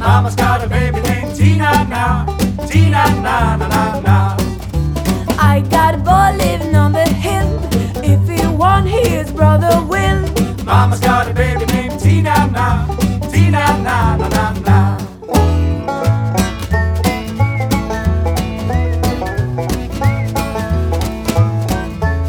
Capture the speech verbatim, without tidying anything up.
Mama's got a baby named Tina now. Tina na na na na. I got a boy living on the hill. If he want his brother will. Mama's got a baby named Tina now.